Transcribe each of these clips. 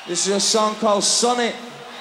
This is a song called Sonnet.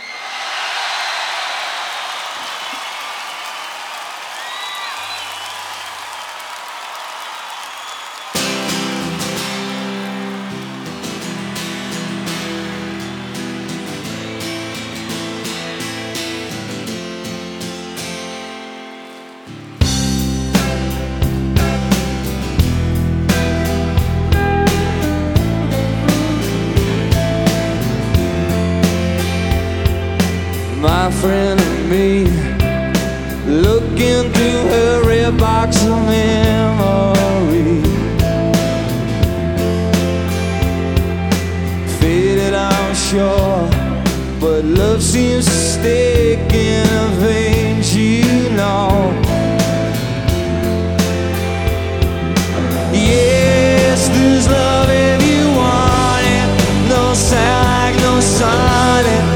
My friend and me, looking through her red box of memory. Faded, I'm sure, but love seems to stick in her veins, you know. Yes, there's love if you want it. No sound like no sonnet.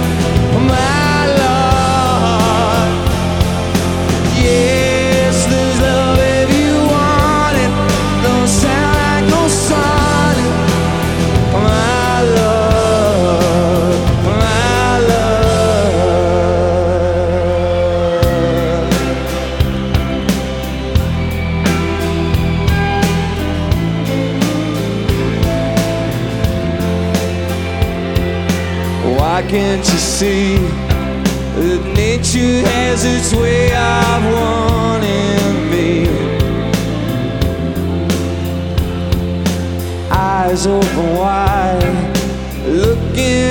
Why can't you see that nature has its way of wanting me? Eyes open wide, looking